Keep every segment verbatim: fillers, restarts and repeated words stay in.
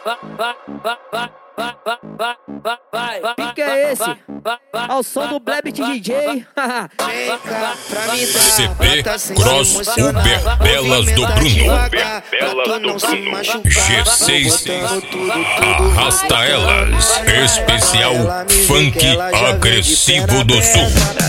Que é esse? Ao som do Blebit D J. C P Cross Uber Belas do Bruno. Belas do Bruno. G seis Arrasta Elas. Especial Funk Agressivo do Sul.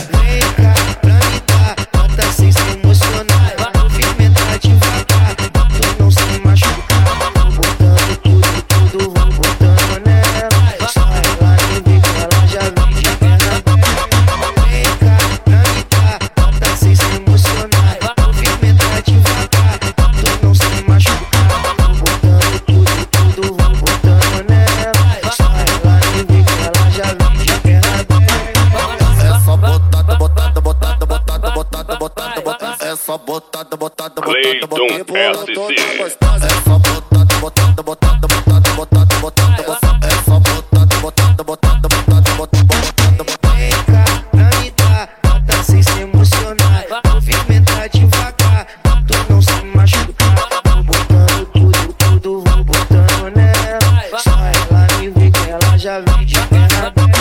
Só botada, botada, botada, Cleiton S C. É só botada, botada, botada, botada, botada, botada, botada. É só botada, botada, botada, botada, botada, botada. Vem cá, pra me dar, bota sem se emocionar. Movimenta devagar, tu não se machucar. Vou botando tudo, tudo, vou botando nela. Só ela me vê que ela já vem de perna aberta.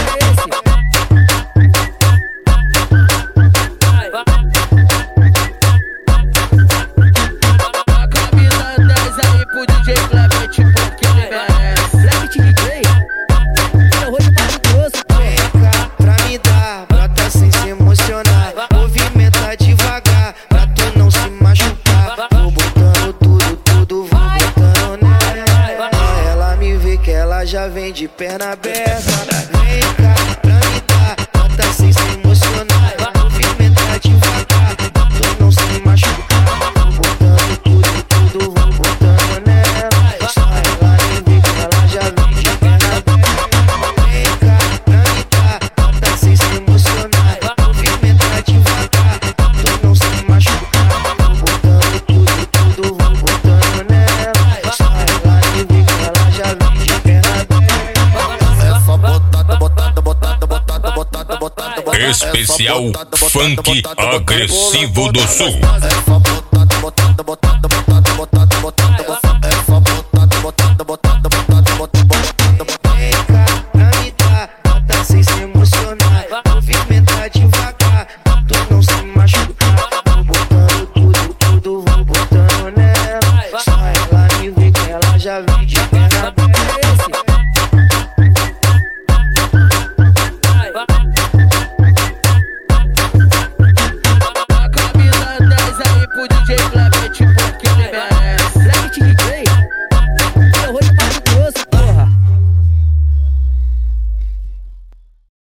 Movimenta devagar, pra tu não se machucar. Vou botando tudo, tudo, vou botando nela. Ela me vê que ela já vem de perna aberta. Vem cá, pra me dar, bota sem se emocionar. Movimenta devagar, pra tu não se machucar. Vou botando tudo, tudo, vou botando nela. Só ela me vê que ela já vem de perna aberta. Vem cá, pra me dar, bota sem se emocionar. Movimenta devagar, tu não se machucar. Vou botando tudo, tudo, vou botando nela. Só ela me vê que ela já vem de perna aberta. É só botada, botada, botada, botada, botada, botada, botada. Especial Funk Agressivo do Sul. É só botada, botada, botada, botada, botada, botada, botada. É só botada, botada, botada, botada, botada, botada. Vem cá, pra me dar, bota sem se emocionar. Movimenta devagar, tu não se machucar. Vou botando tudo, tudo, vou botando nela. Só ela me vê que ela já vem de perna aberta.